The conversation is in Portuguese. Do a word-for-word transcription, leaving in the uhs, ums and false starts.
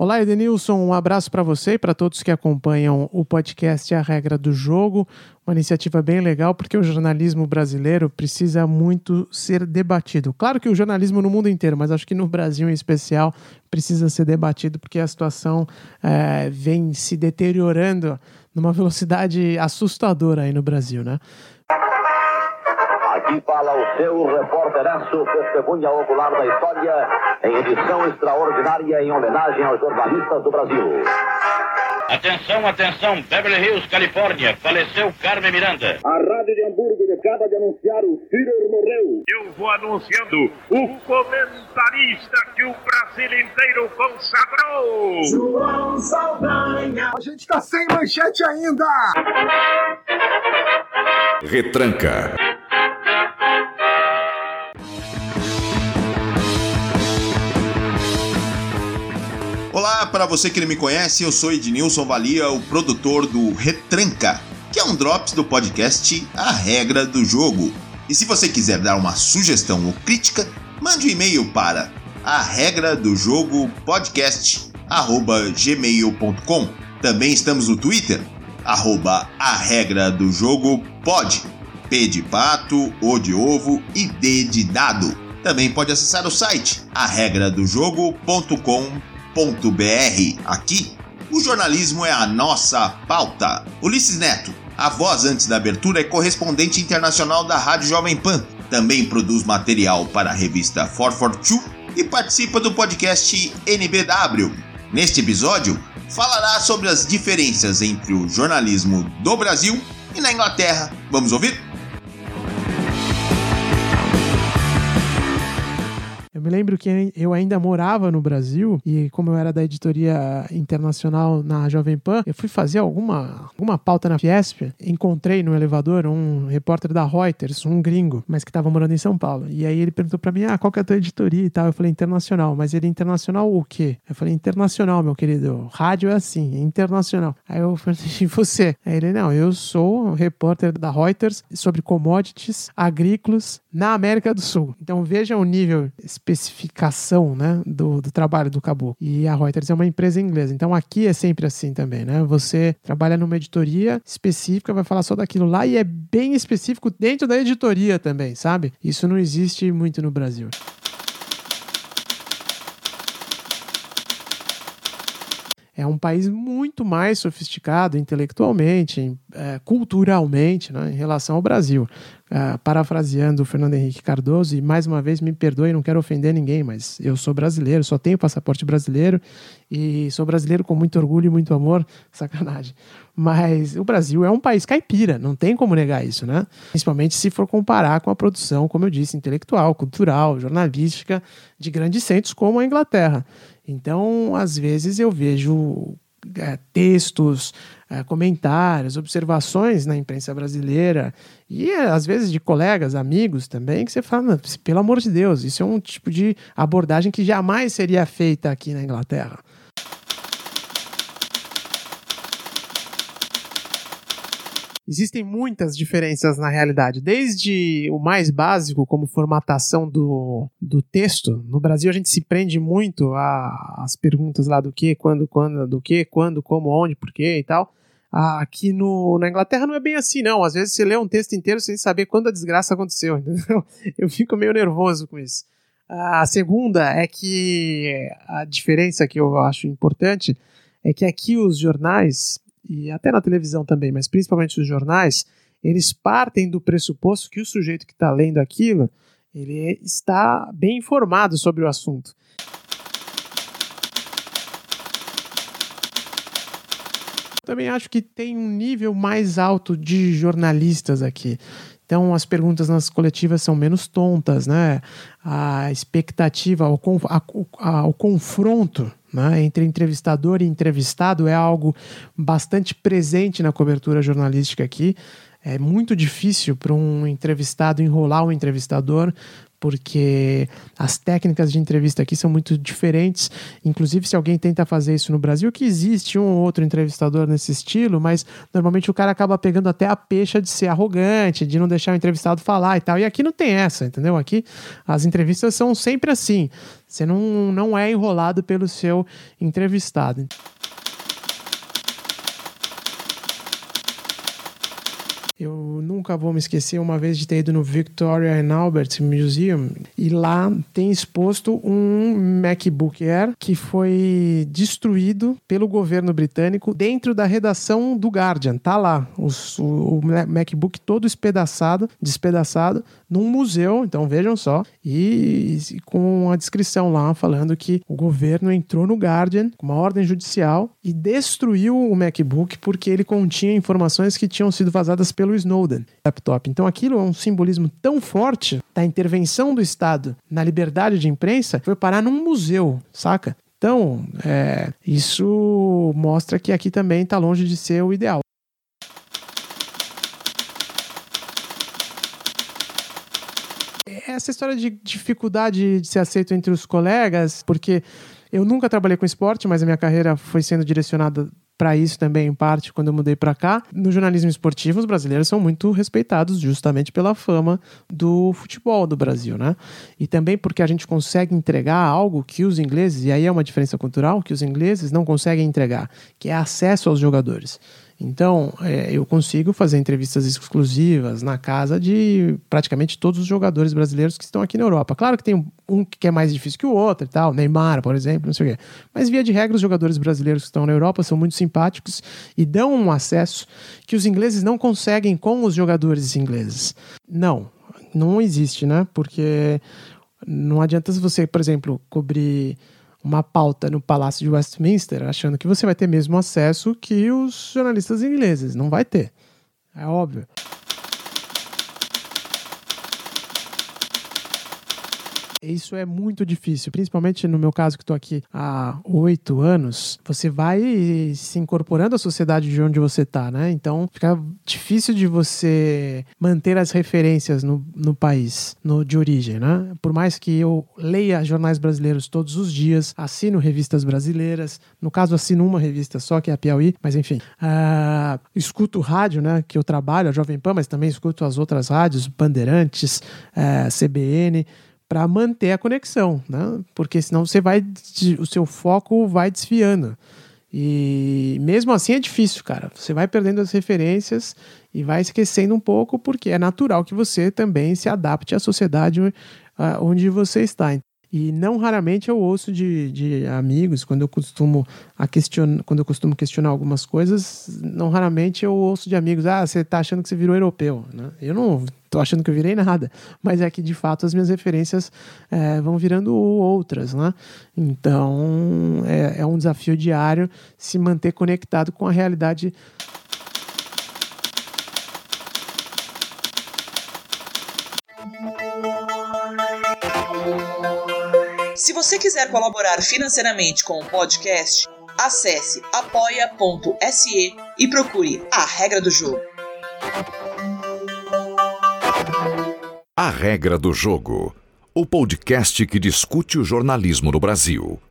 Olá, Edenilson, um abraço para você e para todos que acompanham o podcast A Regra do Jogo, uma iniciativa bem legal porque o jornalismo brasileiro precisa muito ser debatido. Claro que o jornalismo no mundo inteiro, mas acho que no Brasil em especial precisa ser debatido porque a situação é, vem se deteriorando numa velocidade assustadora aí no Brasil, né? Aqui fala o seu repórteraço, testemunha ocular da história, em edição extraordinária em homenagem aos jornalistas do Brasil. Atenção, atenção, Beverly Hills, Califórnia, faleceu Carmen Miranda. A Rádio de Hamburgo acaba de anunciar o Führer morreu. Eu vou anunciando o comentarista que o Brasil inteiro consagrou. João Saldanha. A gente tá sem manchete ainda. Retranca. Olá, para você que não me conhece, eu sou Ednilson Valia, o produtor do Retranca, que é um drops do podcast A Regra do Jogo. E se você quiser dar uma sugestão ou crítica, mande um e-mail para a regra do jogo podcast arroba gmail ponto com. Também estamos no Twitter, arroba a regra do jogo pod, P de pato, O de ovo e D de dado. Também pode acessar o site a regra do jogo ponto com ponto b r. Aqui, o jornalismo é a nossa pauta. Ulisses Neto, a voz antes da abertura, é correspondente internacional da Rádio Jovem Pan. Também produz material para a revista quatrocentos e quarenta e dois e participa do podcast N B W. Neste episódio, falará sobre as diferenças entre o jornalismo do Brasil e na Inglaterra. Vamos ouvir? Eu me lembro que eu ainda morava no Brasil e como eu era da editoria internacional na Jovem Pan, eu fui fazer alguma, alguma pauta na Fiesp, encontrei no elevador um repórter da Reuters, um gringo, mas que estava morando em São Paulo. E aí ele perguntou pra mim, ah, qual que é a tua editoria e tal? Eu falei, internacional. Mas ele, internacional o quê? Eu falei, internacional, meu querido. Rádio é assim, é internacional. Aí eu falei, e você? Aí ele, não, eu sou um repórter da Reuters sobre commodities agrícolas na América do Sul. Então veja o nível especificação, né, do, do trabalho do Caboclo. E a Reuters é uma empresa inglesa. Então aqui é sempre assim também, né? Você trabalha numa editoria específica, vai falar só daquilo lá e é bem específico dentro da editoria também, sabe? Isso não existe muito no Brasil. É um país muito mais sofisticado intelectualmente, é, culturalmente, né, em relação ao Brasil. Uh, parafraseando o Fernando Henrique Cardoso, e mais uma vez me perdoe, não quero ofender ninguém, mas eu sou brasileiro, só tenho passaporte brasileiro e sou brasileiro com muito orgulho e muito amor, sacanagem. Mas o Brasil é um país caipira, não tem como negar isso, né? Principalmente se for comparar com a produção, como eu disse, intelectual, cultural, jornalística de grandes centros como a Inglaterra. Então, às vezes eu vejo é, textos, é, comentários, observações na imprensa brasileira e é, às vezes de colegas, amigos também, que você fala, pelo amor de Deus, isso é um tipo de abordagem que jamais seria feita aqui na Inglaterra. Existem muitas diferenças na realidade, desde o mais básico, como formatação do, do texto. No Brasil a gente se prende muito às perguntas lá do que, quando, quando, do que, quando, como, onde, por quê e tal. Aqui no, na Inglaterra não é bem assim, não. Às vezes você lê um texto inteiro sem saber quando a desgraça aconteceu, entendeu? Eu fico meio nervoso com isso. A segunda é que a diferença que eu acho importante é que aqui os jornais, e até na televisão também, mas principalmente os jornais, eles partem do pressuposto que o sujeito que está lendo aquilo, ele está bem informado sobre o assunto. Também acho que tem um nível mais alto de jornalistas aqui. Então as perguntas nas coletivas são menos tontas, né? A expectativa, o, a, a, o confronto, né, entre entrevistador e entrevistado é algo bastante presente na cobertura jornalística aqui. É muito difícil para um entrevistado enrolar o entrevistador, porque as técnicas de entrevista aqui são muito diferentes. Inclusive, se alguém tenta fazer isso no Brasil, que existe um ou outro entrevistador nesse estilo, mas normalmente o cara acaba pegando até a pecha de ser arrogante, de não deixar o entrevistado falar e tal. E aqui não tem essa, entendeu? Aqui as entrevistas são sempre assim. Você não, não é enrolado pelo seu entrevistado. Eu nunca vou me esquecer uma vez de ter ido no Victoria and Albert Museum e lá tem exposto um MacBook Air que foi destruído pelo governo britânico dentro da redação do Guardian. Tá lá os, o, o MacBook todo espedaçado, despedaçado num museu, então vejam só, e, e com a descrição lá falando que o governo entrou no Guardian com uma ordem judicial e destruiu o MacBook porque ele continha informações que tinham sido vazadas pelo Snowden, laptop. Então aquilo é um simbolismo tão forte da intervenção do Estado na liberdade de imprensa, foi parar num museu, saca? Então, é, isso mostra que aqui também está longe de ser o ideal. Essa história de dificuldade de ser aceito entre os colegas, porque eu nunca trabalhei com esporte, mas a minha carreira foi sendo direcionada para isso também, em parte, quando eu mudei para cá. No jornalismo esportivo, os brasileiros são muito respeitados justamente pela fama do futebol do Brasil, né? E também porque a gente consegue entregar algo que os ingleses, e aí é uma diferença cultural, que os ingleses não conseguem entregar, que é acesso aos jogadores. Então, é, eu consigo fazer entrevistas exclusivas na casa de praticamente todos os jogadores brasileiros que estão aqui na Europa. Claro que tem um, um que é mais difícil que o outro e tal, Neymar, por exemplo, não sei o quê. Mas, via de regra, os jogadores brasileiros que estão na Europa são muito simpáticos e dão um acesso que os ingleses não conseguem com os jogadores ingleses. Não, não existe, né? Porque não adianta você, por exemplo, cobrir uma pauta no Palácio de Westminster achando que você vai ter mesmo acesso que os jornalistas ingleses. Não vai ter. É óbvio. Isso é muito difícil, principalmente no meu caso que estou aqui há oito anos, você vai se incorporando à sociedade de onde você está, né? Então fica difícil de você manter as referências no, no país, no, de origem, né? Por mais que eu leia jornais brasileiros todos os dias, assino revistas brasileiras, no caso assino uma revista só, que é a Piauí, mas enfim, uh, escuto rádio, né? Que eu trabalho, a Jovem Pan, mas também escuto as outras rádios, Bandeirantes, uh, C B N, para manter a conexão, né? Porque senão você vai, o seu foco vai desviando. E mesmo assim é difícil, cara. Você vai perdendo as referências e vai esquecendo um pouco, porque é natural que você também se adapte à sociedade onde você está. E não raramente eu ouço de, de amigos, quando eu costumo a questionar, quando eu costumo questionar algumas coisas, não raramente eu ouço de amigos, ah, você tá achando que você virou europeu, né? Eu não tô achando que eu virei nada, mas é que de fato as minhas referências é, vão virando outras, né? Então é, é um desafio diário se manter conectado com a realidade. Se você quiser colaborar financeiramente com o podcast, acesse apoia ponto se e procure A Regra do Jogo. A Regra do Jogo, o podcast que discute o jornalismo no Brasil.